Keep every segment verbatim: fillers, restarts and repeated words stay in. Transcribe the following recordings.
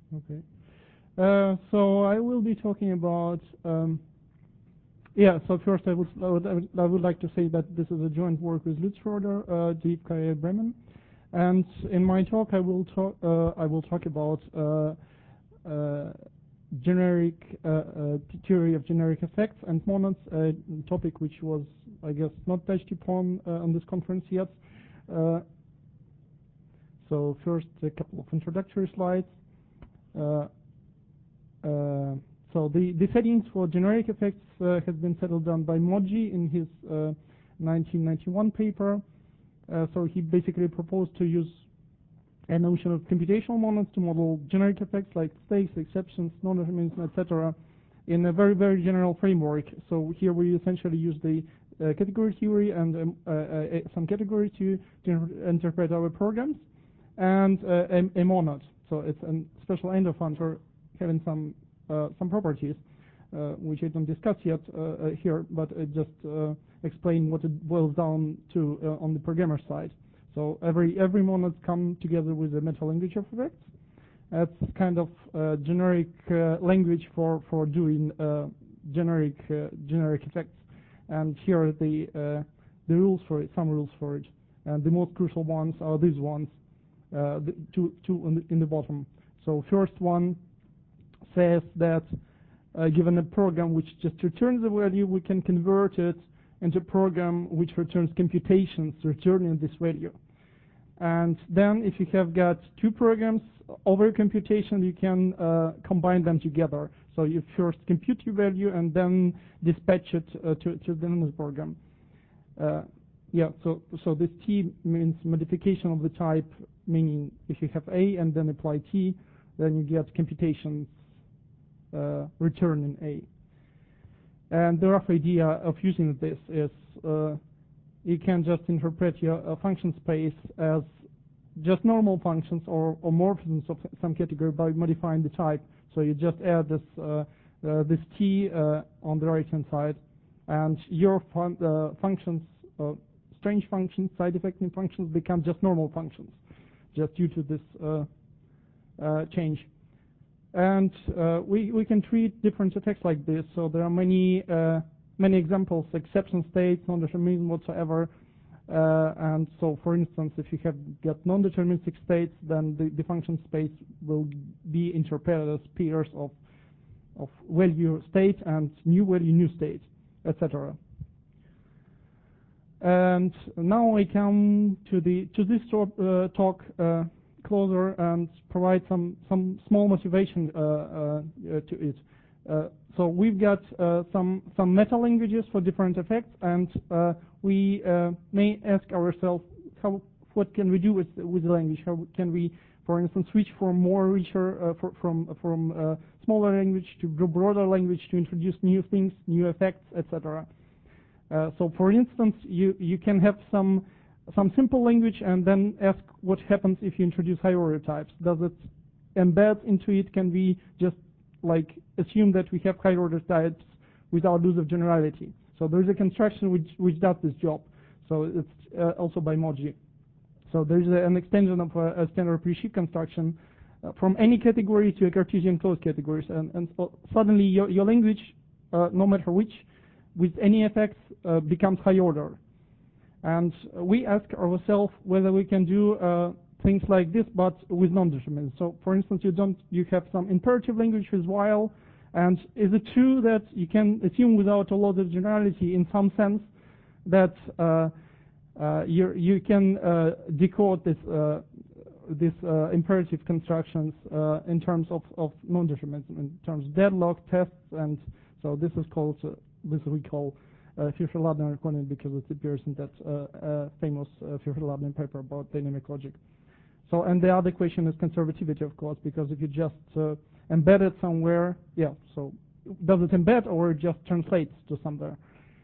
Okay. Uh, so I will be talking about. Um, yeah. So first, I would, I would I would like to say that this is a joint work with Lutz Schroeder, uh, D K I Bremen, and in my talk I will talk uh, I will talk about uh, uh, generic uh, uh, theory of generic effects and monads, a topic which was, I guess, not touched upon uh, on this conference yet. Uh, so first, a couple of introductory slides. Uh, uh, so the, the settings for generic effects uh, has been settled down by Moji in his uh, nineteen ninety-one paper. Uh, so he basically proposed to use a notion of computational monads to model generic effects like stakes, exceptions, non-determinism, et cetera, in a very, very general framework. So here we essentially use the uh, category theory and um, uh, uh, some category to, to interpret our programs, and uh, a, a monad. So it's a special endofunctor having some uh, some properties, uh, which I don't discuss yet uh, uh, here, but I just uh, explain what it boils down to uh, on the programmer side. So every every monad come together with a meta language of effects. That's kind of uh, generic uh, language for for doing uh, generic uh, generic effects. And here are the uh, the rules for it, some rules for it. And the most crucial ones are these ones, uh, the two two in the, in the bottom. So first one says that uh, given a program which just returns a value, we can convert it into a program which returns computations returning this value. And then if you have got two programs over computation, you can uh, combine them together. So you first compute your value and then dispatch it uh, to, to the next program. Uh, yeah, so, so this T means modification of the type, meaning if you have A and then apply T, then you get computations uh, return in A. And the rough idea of using this is uh, you can just interpret your uh, function space as just normal functions or, or morphisms of some category by modifying the type. So you just add this uh, uh, this T uh, on the right-hand side, and your fun uh, functions, uh, strange functions, side-effecting functions, become just normal functions, just due to this uh, uh, change. And uh, we we can treat different effects like this. So there are many uh, many examples: exception states, non-determinism whatsoever. Uh, and so, for instance, if you have got non-deterministic states, then the, the function space will be interpreted as pairs of of value state and new value new state, et cetera. And now I come to the to this talk, uh, talk uh, closer and provide some some small motivation uh, uh, to it. Uh, so we've got uh, some some meta languages for different effects, and uh, we uh, may ask ourselves, how what can we do with with the language? How can we, for instance, switch from more richer uh, for, from from uh, smaller language to broader language to introduce new things, new effects, et cetera. Uh, so, for instance, you you can have some some simple language and then ask what happens if you introduce higher order types. Does it embed into it? Can we just like assume that we have higher order types without lose of generality? So there is a construction which which does this job. So it's uh, also by Moji. So there is a, an extension of a, a standard pre-sheet construction uh, from any category to a Cartesian closed categories, and and so suddenly your your language, uh, no matter which, with any effects, uh, becomes high order. And uh, we ask ourselves whether we can do uh, things like this, but with non-determinism. So, for instance, you don't you have some imperative language with while, and is it true that you can assume without a lot of generality, in some sense, that uh, uh, you you can uh, decode this uh, this uh, imperative constructions uh, in terms of of non-determinism, in terms of deadlock tests, and so this is called uh, this we call uh, Fischer-Ladner equality because it appears in that uh, uh, famous uh, Fischer-Ladner paper about dynamic logic. So, and the other question is conservativity, of course, because if you just uh, embed it somewhere, yeah, so does it embed or it just translates to somewhere?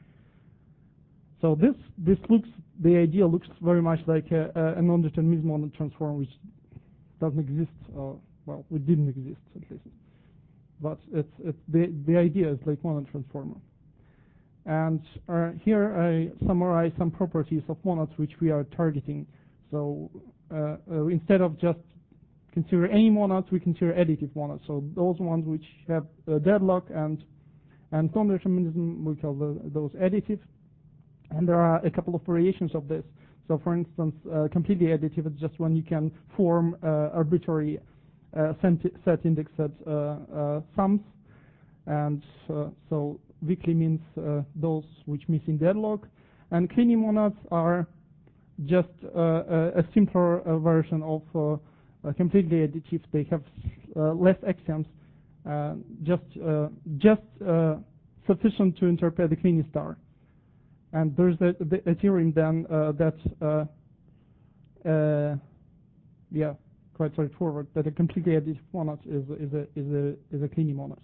So this this looks, the idea looks very much like a, a non-determinism on the transform, which doesn't exist, or, well, it didn't exist at least. But it's, it's the, the idea is like monad transformer. And uh, here I summarize some properties of monads which we are targeting. So uh, uh, instead of just consider any monads, we consider additive monads. So those ones which have uh, deadlock and and non-determinism, we call the, those additive. And there are a couple of variations of this. So for instance, uh, completely additive is just when you can form uh, arbitrary uh, set index set uh, uh, sums. And uh, so weakly means uh, those which miss in deadlock. And cleaning monads are just uh, a, a simpler uh, version of uh, uh, completely additive. They have uh, less axioms, uh, just uh, just uh, sufficient to interpret the cleaning star. And there's a, a theorem then uh, that, uh, uh, yeah, quite straightforward, that a completely additive monad is is a is a is a cleaning monad.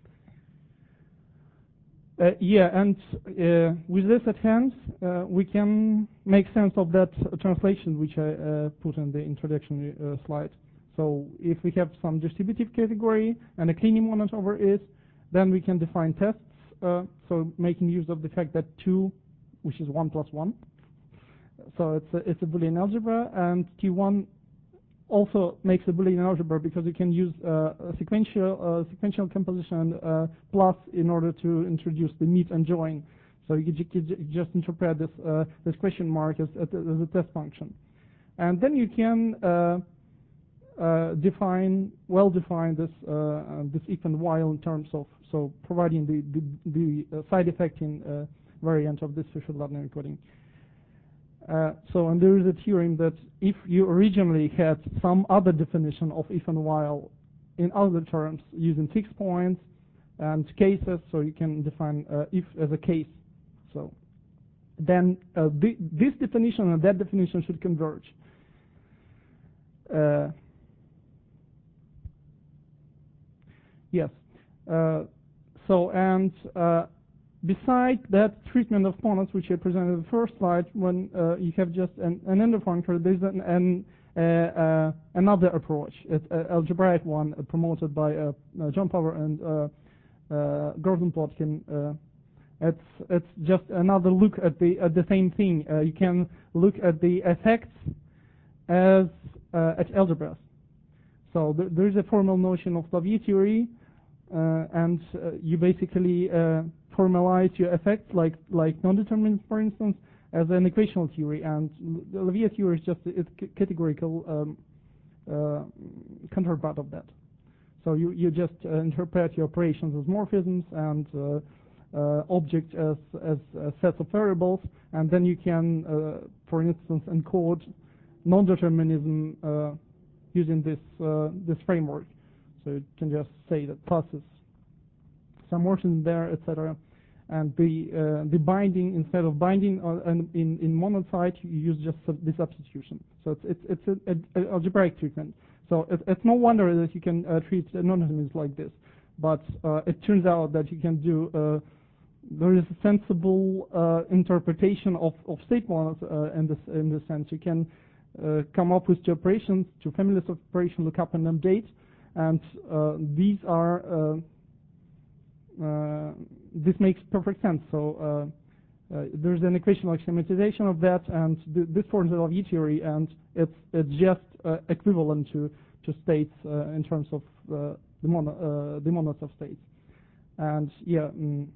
Uh, yeah, and uh, with this at hand, uh, we can make sense of that uh, translation which I uh, put in the introduction uh, slide. So if we have some distributive category and a cleaning monad over it, then we can define tests. Uh, so making use of the fact that two, which is one plus one, so it's a, it's a Boolean algebra, and T one also makes a Boolean algebra because you can use uh, a sequential uh, sequential composition uh, plus in order to introduce the meet and join. So you could just interpret this uh, this question mark as, as a test function, and then you can uh, uh, define well define this uh, this if and while in terms of so providing the the, the uh, side effecting uh, variant of this Fisher-Lardner encoding. Uh, so, and there is a theorem that if you originally had some other definition of if and while in other terms using fixed points and cases, so you can define uh, if as a case. So, then uh, the, this definition and that definition should converge. Uh, yes. Uh, so, and uh, besides that treatment of monads, which I presented in the first slide, when uh, you have just an, an ender functor, there's an, an, uh, uh, another approach, it's an algebraic one uh, promoted by uh, uh, John Power and uh, uh, Gordon Plotkin. Uh, it's it's just another look at the at the same thing. Uh, you can look at the effects as uh, at algebras. So th there is a formal notion of Lavier theory, uh, and uh, you basically uh, formalize your effects, like like non-determinants, for instance, as an equational theory, and the Lavier theory is just a categorical um, uh, counterpart of that. So you you just uh, interpret your operations as morphisms and uh, uh, objects as as uh, sets of variables, and then you can, uh, for instance, encode non-determinism uh, using this uh, this framework. So you can just say that plus is some morphism there, et cetera. And the uh, the binding, instead of binding uh, in in monad side, you use just the substitution. So it's it's it's a, a, a algebraic treatment. So it, it's no wonder that you can uh, treat non-determinisms like this. But uh, it turns out that you can do uh, there is a sensible uh, interpretation of of state monads uh, in this in this sense. You can uh, come up with two operations, two families of operations, look up and update, and uh, these are. Uh, Uh, this makes perfect sense. So uh, uh, there's an equational axiomatization of that, and th this forms the Lavier theory, and it's it's just uh, equivalent to to states uh, in terms of uh, the mono, uh, the monads of states. And yeah, mm,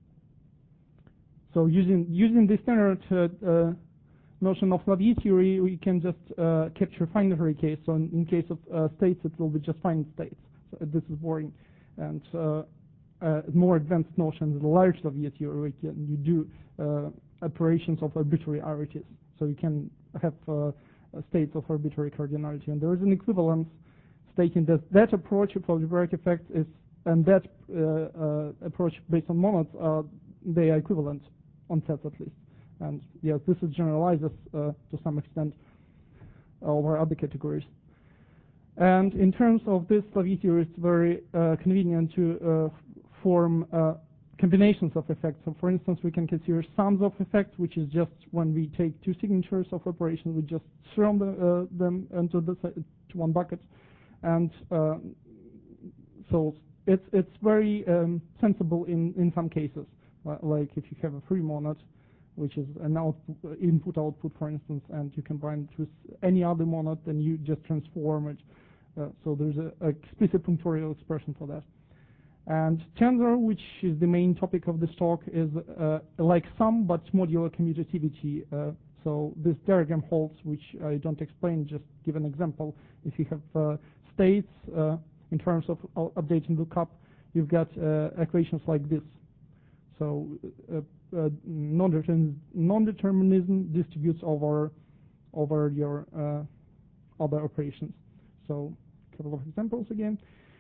so using using this standard uh, uh, notion of Lavier theory, we can just uh, capture finitary case. So in, in case of uh, states, it will be just finite states. So this is boring, and uh, Uh, more advanced notions, the large Lavier theory, can you do uh, operations of arbitrary arities. So you can have uh, states of arbitrary cardinality, and there is an equivalence stating that that approach of algebraic effects is, and that uh, uh, approach based on monads, uh, they are equivalent on sets at least. And yes, this is generalizes uh, to some extent over other categories. And in terms of this, Lavier theory is very uh, convenient to uh, form uh, combinations of effects. So for instance, we can consider sums of effects, which is just when we take two signatures of operations, we just throw the, uh, them into the to one bucket. And uh, so it's it's very um, sensible in, in some cases, uh, like if you have a free monad, which is an output, input-output, for instance, and you combine it with any other monad, then you just transform it Uh, so there's a, a explicit punctorial expression for that. And tensor, which is the main topic of this talk, is uh, like sum but modular commutativity. Uh, so this diagram holds, which I don't explain, just give an example. If you have uh, states uh, in terms of update and lookup, you've got uh, equations like this. So uh, uh, non-determinism, non-determinism distributes over over your uh, other operations. So a couple of examples again.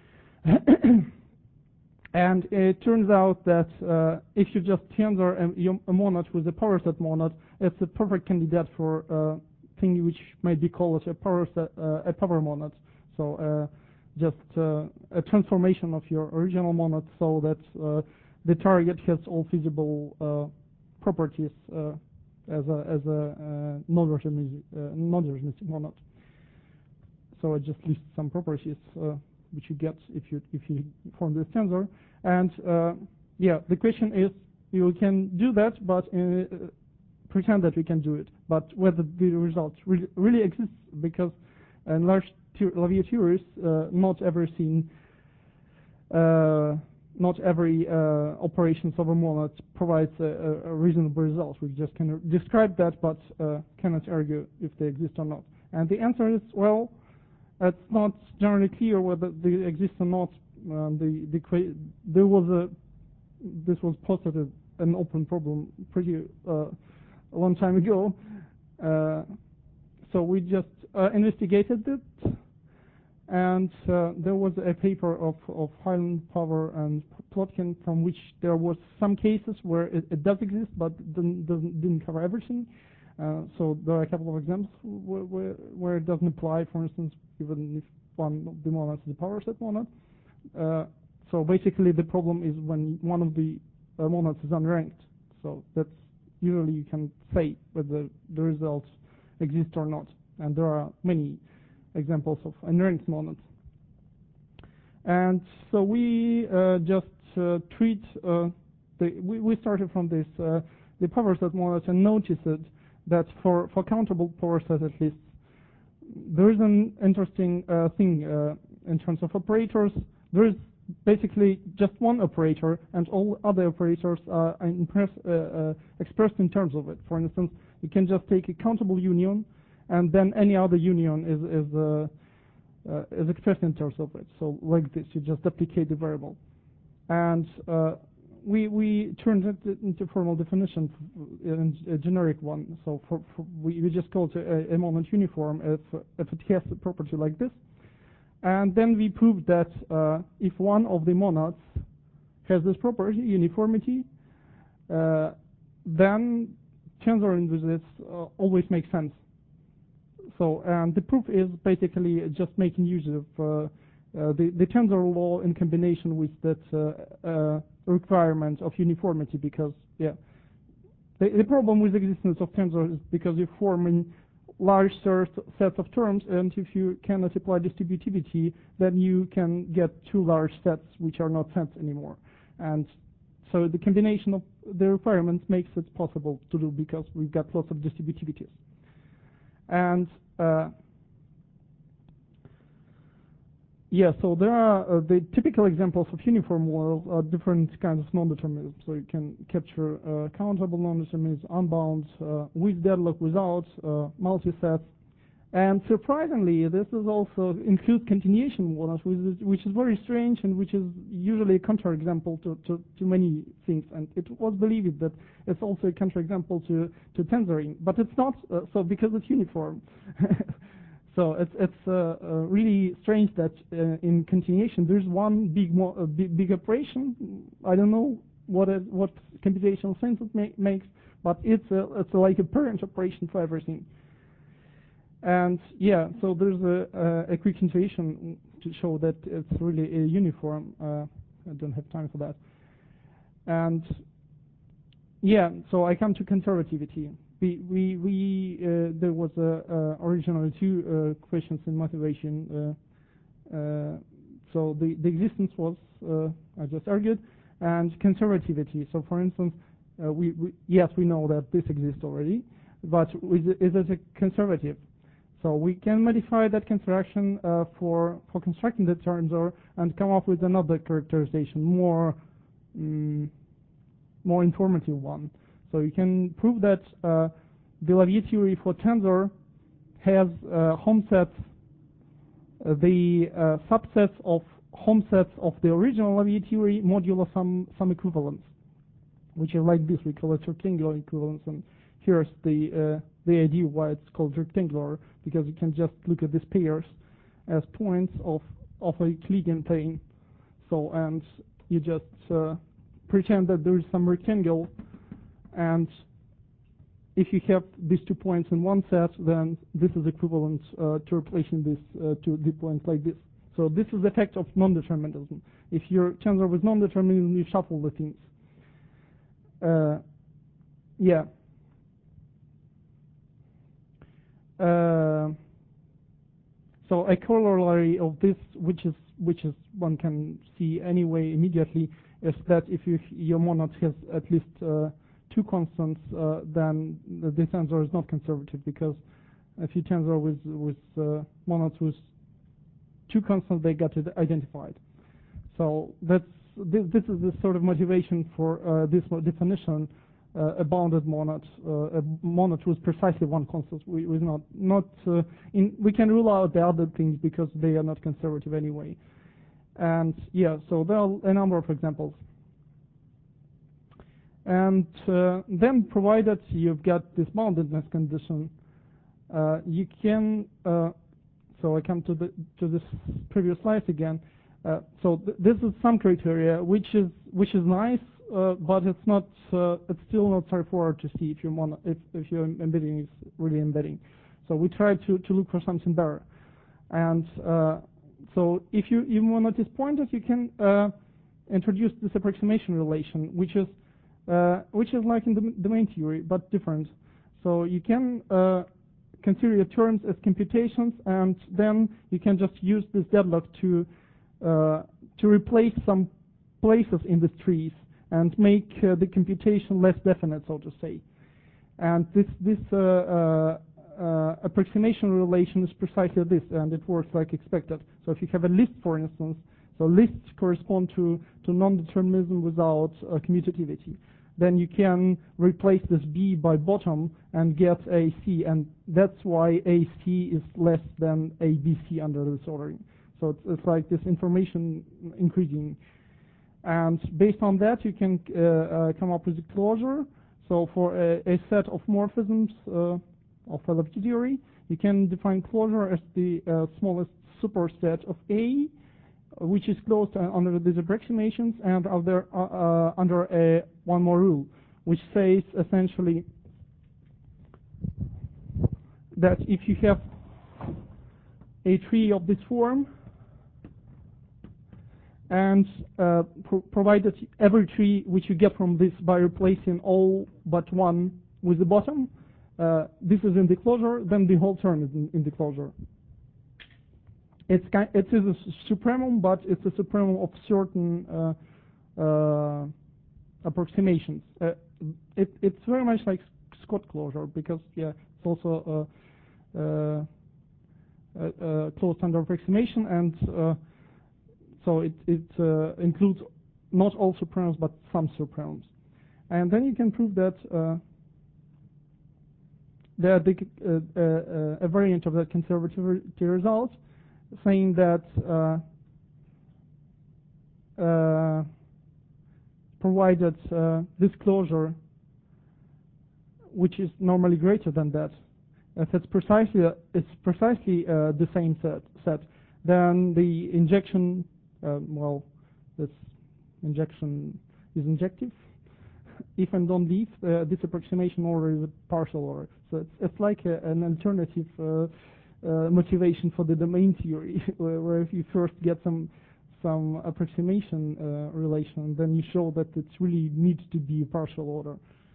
And it turns out that uh, if you just tensor a, a monad with a power set monad, it's a perfect candidate for a uh, thing which might be called a power set, uh, a power monad. So uh, just uh, a transformation of your original monad so that uh, the target has all feasible uh, properties uh, as a as a uh, non-deterministic uh, non-deterministic monad. So I just list some properties uh, which you get if you if you form this tensor. And uh, yeah, the question is, you can do that, but uh, pretend that we can do it. But whether the result really, really exists, because in large Lavier theories, uh, not everything, uh, not every uh, operations of a monad provides a, a reasonable result. We just can describe that, but uh, cannot argue if they exist or not. And the answer is, well, it's not generally clear whether they exist or not. Um, the, the there was a this was posited an open problem pretty uh, a long time ago. Uh, so we just uh, investigated it, and uh, there was a paper of of Hyland, Power, and Plotkin from which there was some cases where it, it does exist, but didn't, doesn't, didn't cover everything. Uh, so there are a couple of examples where, where, where it doesn't apply. For instance, even if one of the monads is a power set monad. Uh, so basically, the problem is when one of the uh, monads is unranked. So that's usually you can say whether the results exist or not. And there are many examples of unranked monads. And so we uh, just uh, treat uh, the we, we started from this uh, the power set monads and noticed that for for countable power set at least, there is an interesting uh, thing uh, in terms of operators. There is basically just one operator, and all other operators are impress, uh, uh, expressed in terms of it. For instance, you can just take a countable union, and then any other union is is, uh, uh, is expressed in terms of it. So like this, you just duplicate the variable, and uh, we we turned it into formal definition, in a generic one. So for, for we, we just call it a, a monad uniform if if it has a property like this. And then we proved that uh, if one of the monads has this property, uniformity, uh, then tensoring with this uh, always makes sense. So, and the proof is basically just making use of uh, uh, the, the tensor law in combination with that uh, uh, requirement of uniformity, because, yeah, the, the problem with the existence of tensors is because you're forming large sets of terms, and if you cannot apply distributivity, then you can get two large sets which are not sets anymore. And so the combination of the requirements makes it possible to do, because we've got lots of distributivities. And uh, yeah, so there are uh, the typical examples of uniform models are different kinds of non-determinism. So you can capture uh, countable non-determinism, unbound, uh, with deadlock, without, uh, multi-sets. And surprisingly, this is also includes continuation models, which is, which is very strange and which is usually a counterexample to, to, to many things. And it was believed that it's also a counterexample to, to tensoring, but it's not, uh, so because it's uniform. So it's it's uh, uh, really strange that uh, in continuation there's one big, mo uh, big big operation. I don't know what it, what computational sense it ma makes, but it's a, it's a, like a parent operation for everything. And yeah, so there's a, a, a quick intuition to show that it's really a uniform. Uh, I don't have time for that. And yeah, so I come to conservativity. We, we, we uh, there was uh, uh, originally two uh, questions in motivation. Uh, uh, so the, the existence was, uh, I just argued, and conservativity. So for instance, uh, we, we, yes, we know that this exists already, but is it, is it a conservative? So we can modify that construction uh, for for constructing the tensor and come up with another characterization, more mm, more informative one. So you can prove that uh, the Levier theory for tensor has uh, home sets, uh, the uh, subsets of home sets of the original Levier theory modulo some some equivalence, which is like this. We call it rectangular equivalence, and here's the uh, the idea why it's called rectangular, because you can just look at these pairs as points of of a Euclidean plane. So and you just uh, pretend that there is some rectangle, and if you have these two points in one set, then this is equivalent uh, to replacing this uh, to the points like this. So this is the effect of non-determinism. If your tensor with non-determinism, you shuffle the things. Uh, yeah. Uh, so a corollary of this, which is which is one can see anyway immediately, is that if you, your monad has at least uh, two constants, uh, then the, the tensor is not conservative, because if you tensor with with uh, monads with two constants, they got it identified. So that's this, this is the sort of motivation for uh, this definition. Uh, a bounded monad, uh, a monad with precisely one constant. We, we not not uh, in. We can rule out the other things because they are not conservative anyway. And yeah, so there are a number of examples. And uh, then, provided you've got this boundedness condition, uh, you can. Uh, so I come to the to this previous slide again. Uh, so th this is some criteria, which is which is nice. Uh, but it's not. Uh, it's still not straightforward to see if your mono, if if your embedding is really embedding. So we try to to look for something better. And uh, so if you your monad is pointed, you can uh, introduce this approximation relation, which is uh, which is like in the domain theory, but different. So you can uh, consider your terms as computations, and then you can just use this deadlock to uh, to replace some places in the trees and make uh, the computation less definite, so to say. And this this uh, uh, uh, approximation relation is precisely this, and it works like expected. So if you have a list, for instance, so lists correspond to to non-determinism without uh, commutativity. Then you can replace this B by bottom and get A C, and that's why A C is less than A B C under this ordering. So it's, it's like this information increasing. And based on that, you can uh, uh, come up with a closure. So for a, a set of morphisms uh, of L F T theory, you can define closure as the uh, smallest superset of A, which is closed uh, under these approximations and other, uh, uh, under a one more rule, which says essentially that if you have a tree of this form, and uh, pro provided every tree which you get from this by replacing all but one with the bottom, uh, this is in the closure, then the whole term is in, in the closure. It's kind, it is a supremum, but it's a supremum of certain uh, uh, approximations. Uh, it, it's very much like Scott closure, because yeah, it's also uh, uh, uh, uh, closed under approximation, and uh, so it, it uh, includes not all supremums, but some supremums. And then you can prove that uh, that the, uh, uh, a variant of that conservativity result, saying that uh, uh, provided uh, this closure, which is normally greater than that, if it's precisely uh, it's precisely uh, the same set, set, then the injection, uh, well, this injection is injective. If and don't leave, uh, this approximation order is a partial order. So it's, it's like a, an alternative uh, uh, motivation for the domain theory, where, where if you first get some some approximation uh, relation, then you show that it really needs to be a partial order.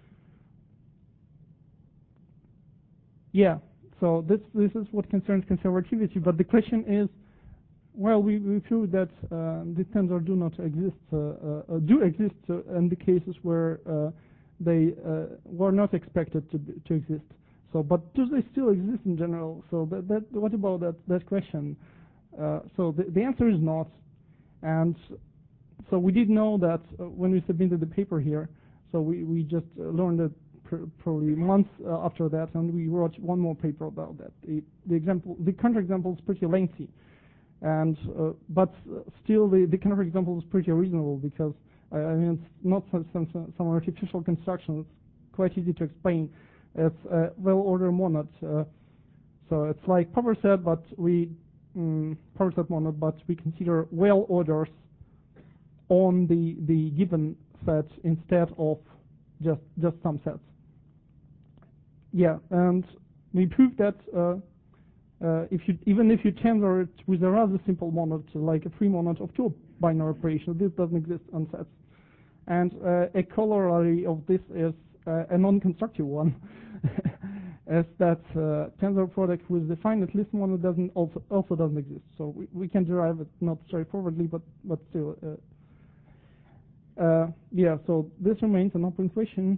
Yeah, so this this is what concerns conservativity. But the question is, well, we, we proved that uh, the tensor do not exist, uh, uh, do exist uh, in the cases where uh, they uh, were not expected to, to exist. So, but do they still exist in general? So, that, that what about that that question? Uh, so the, the answer is not. And so we did know that uh, when we submitted the paper here. So we we just uh, learned it pr probably months uh, after that, and we wrote one more paper about that. The, the example, the counterexample is pretty lengthy, and uh, but uh, still the the counterexample is pretty reasonable because uh, I mean it's not some, some some artificial construction. It's quite easy to explain. It's a well-ordered monad. Uh, so it's like power set, but we um, power set monad, but we consider well orders on the the given set instead of just just some sets. Yeah, and we proved that uh, uh, if you even if you tensor it with a rather simple monad, like a free monad of two binary operation, this doesn't exist on sets. And uh, a corollary of this is uh, a non-constructive one, is that uh, tensor product with the finite list monad doesn't also also doesn't exist. So we, we can derive it not straightforwardly, but but still. Uh, Uh, yeah, so this remains an open question,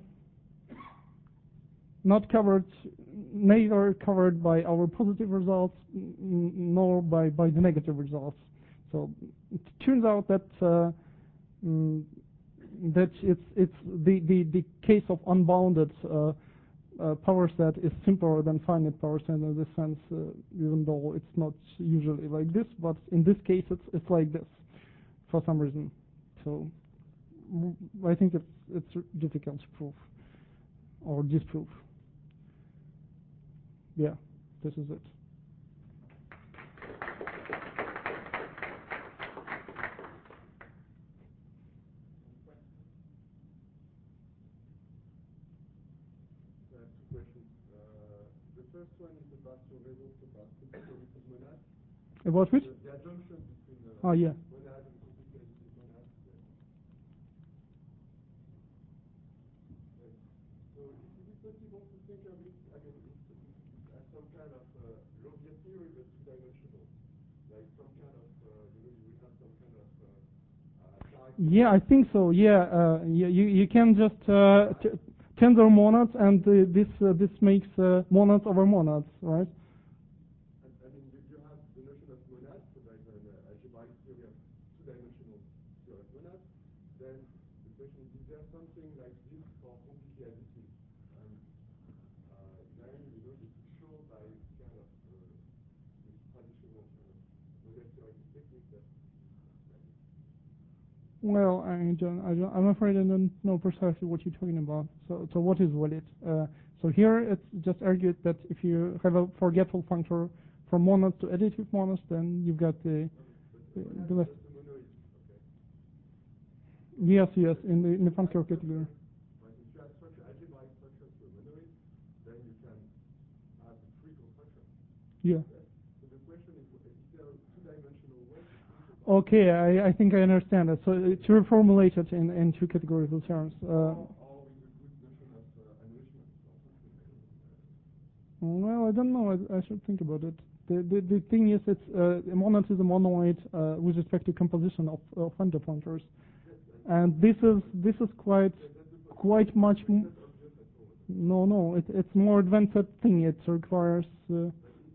not covered, neither covered by our positive results, nor by, by the negative results. So it turns out that uh, mm, that it's it's the, the, the case of unbounded uh, uh, power set is simpler than finite power set in this sense, uh, even though it's not usually like this, but in this case it's it's like this for some reason. So I think it's it's difficult to prove or disprove. Yeah, this is it. Uh, two questions. Uh, the first one is about your results about computative monads. About which? The, the adjunction between uh, oh yeah. monad and computative monads. So is it possible to think of it, I mean, it's, it's as some kind of uh, Lobbier theory, but two-dimensional? Like some kind of, uh, you know, you will have some kind of uh, uh, yeah, I think so. Yeah, uh, you you can just uh, t tensor monads, and uh, this uh, this makes uh, monads over monads, right? And, I mean, you, you have the notion of monads, so like an uh, algebraic theory of two-dimensional theory of monads. Then the question is, is there something like this for completely additive? And uh, then, you know, you could show by kind of uh, this traditional kind of model theoretic technique that Well, I don't, I don't, I'm afraid I don't know precisely what you're talking about. So, so what is valid? Uh, so here it's just argued that if you have a forgetful functor from monads to additive monads, then you've got the the, the left. Yes, yes, in the in the functor category. But if you add structure, algebraic structure to a monoid, then you can have a free construction. Yeah. So the question is, is there a two-dimensional way to think about Okay, I, I think I understand it. So uh, to reformulate it in, in two categorical terms. Uh, or, or with a good notion of uh, enrichment or something? well, I don't know. I, I should think about it. The the, the thing is, it's uh, a monad is a monoid uh, with respect to composition of of functor functors, and this is this is quite quite much. M no, no, it, it's more advanced thing. It requires. Uh,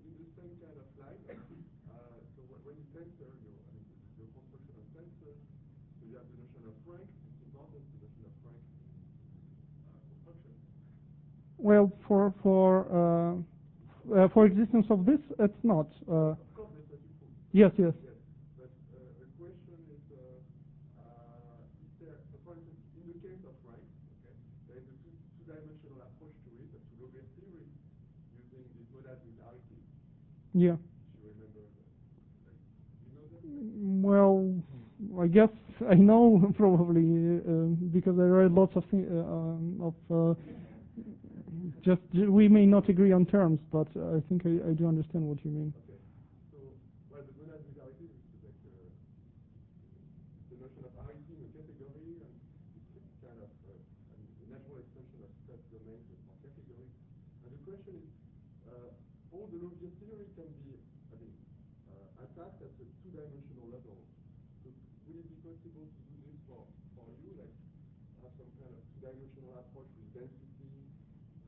Well, for for uh, uh, for existence of this, it's not. Uh, yes, yes. But uh, the question is, uh, uh, is there, so for instance, in the case of rank, okay, there is a two, two-dimensional approach to it, to Lobbier theory, using this monad with arity. Yeah. Do you remember that? Like, you know that? Well, I guess I know probably uh, because I read lots of thi- uh, um, of. Uh, just we may not agree on terms, but I think I, I do understand what you mean. Okay. So, well, the monad with arity is like uh, the notion of arity in a category, and it's kind of uh, I mean, the natural extension of set domains for category. And the question is, uh, all the Lobbier theory can be, I mean, uh, attacked at the two-dimensional level. So, would it be possible to do this for for you, like have some kind of two-dimensional approach with density?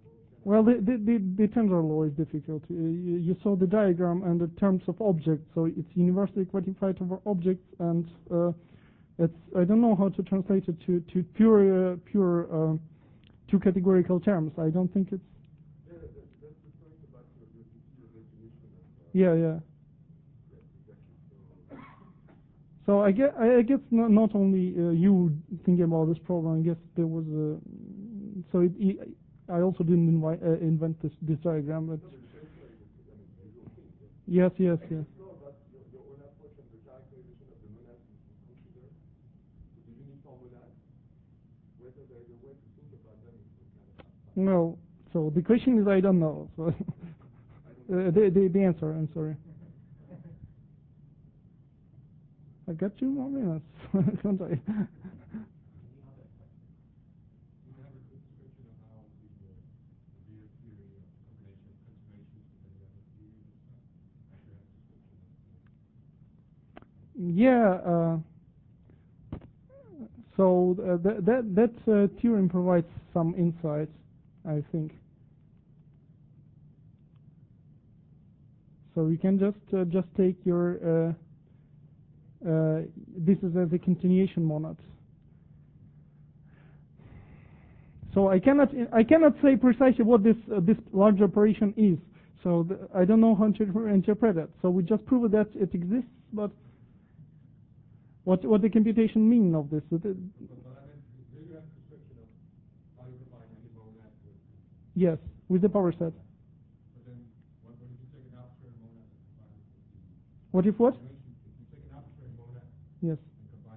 Well, the, the, the, the tensor law is difficult. Uh, you, you saw the diagram and the terms of objects, so it's universally quantified over objects, and uh, it's, I don't know how to translate it to, to pure, uh, pure uh, two categorical terms. I don't think it's... Yeah, that, that's the point about your, your definition of... Uh, yeah, yeah. yeah, exactly. So, So I guess, I guess not, not only uh, you thinking about this problem, I guess there was a... So it, it, I also didn't invi uh, invent this, this diagram, but... no, but the tensor is a, I mean, visual thing. Yeah. Yes, yes, yes. Explore about your, your own approach and the characterization of the monads you consider. So the uniform monads, whether there is a way to think about them in some kind of abstract. No, so the question is I don't know. So uh, the, the, the answer, I'm sorry. I got two more minutes, can't I? Yeah, uh, so uh, that that, that uh, theorem provides some insight, I think. So you can just uh, just take your uh, uh, this is as a continuation monad. So I cannot I cannot say precisely what this uh, this large operation is. So the, I don't know how to interpret it. So we just prove that it exists, but what what the computation mean of this? So the, yes, with the power set. What if what? Yes.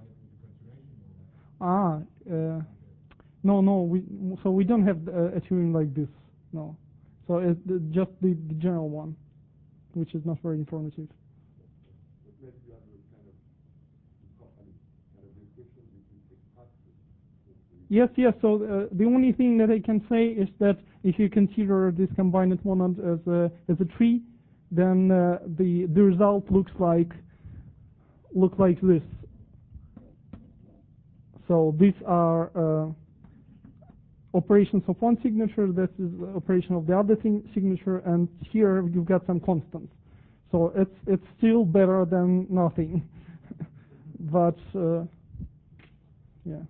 Ah, uh, no, no. We so we don't have uh, a theorem like this. No. So it's the, just the, the general one, which is not very informative. But maybe you have a kind of, I mean, kind of description between extract. Yes, yes. So uh, the only thing that I can say is that if you consider this combined monad as a as a tree, then uh, the the result looks like look like this. So these are uh, operations of one signature. This is the operation of the other thing, signature, and here you've got some constants. So it's it's still better than nothing. But uh, yeah.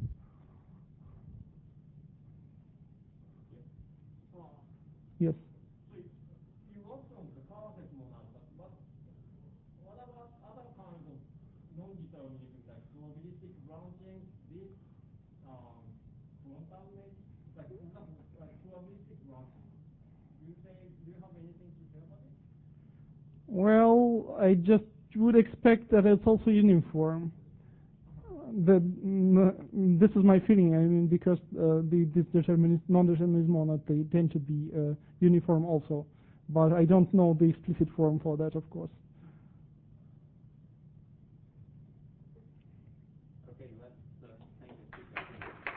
Yes. So you worked on the perfect monad, but what, what about other kinds of non-determinism, like probabilistic branching, this um, quantum maybe? Like, for example, like probabilistic branching. Do you say, do you have anything to say about it? Well, I just would expect that it's also uniform. The, mm, this is my feeling. I mean, because uh, the this determinist, non-determinist monad, they tend to be uh, uniform also, but I don't know the explicit form for that, of course. Okay, let's uh, thank the speaker.